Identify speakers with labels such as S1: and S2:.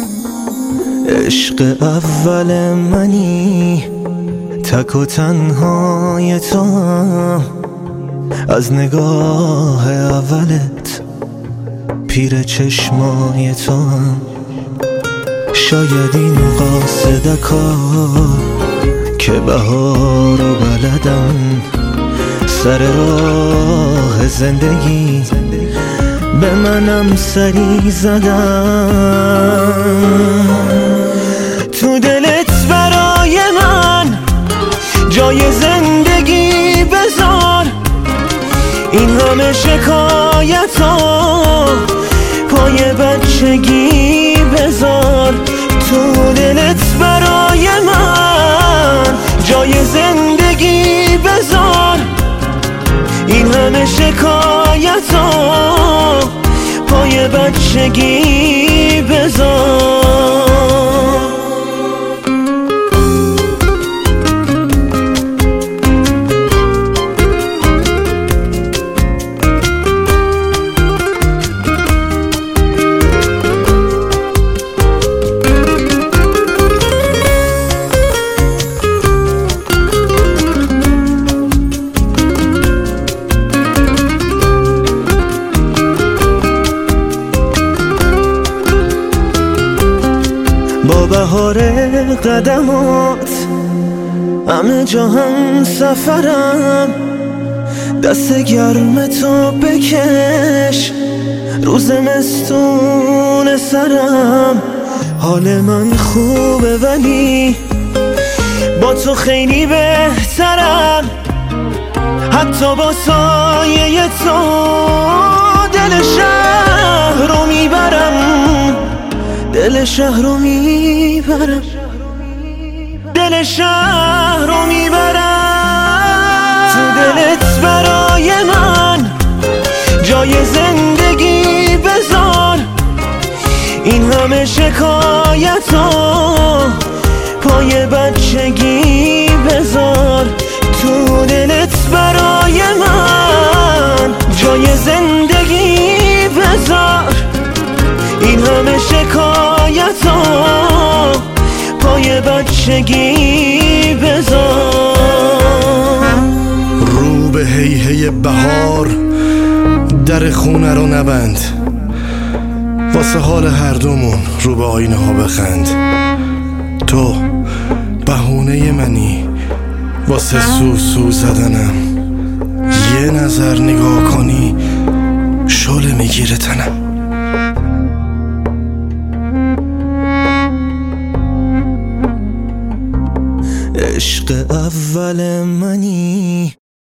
S1: عشق اول منی، تک و تنهای تو هم. از نگاه اولت پیر چشمای تو هم. شاید این قاصدکا که بهار و بلدن، سر راه زندگی به منم سری زدن. تو دلت برای من جای زندگی بذار، این همه شکایتا پای بچگی بذار. تو دلت برای من جای زندگی بذار، این همه شکایتا پای بچگی بذار. با بهار قدمات همه جا هم سفرم، دست گرم تو بکش روز زمستون سرم. حال من خوبه ولی با تو خیلی بهترم، حتی با سایه تو دل شهر رو میبرم، دل شهر رو میبرم، دل شهر رو میبرم. تو دلت برای من جای زندگی بذار، این همه شکایتا پای بچگی بذار. تو دلت برای من جای زندگی بذار، این همه شکایتا پای بچگی بذار.
S2: رو به هی بهار در خونه رو نبند، واسه حال هر دومون رو به آینه ها بخند. تو بهونه منی واسه سو زدنم، یه نظر نگاه کنی شعله میگیره تنم.
S1: عشق اول منی،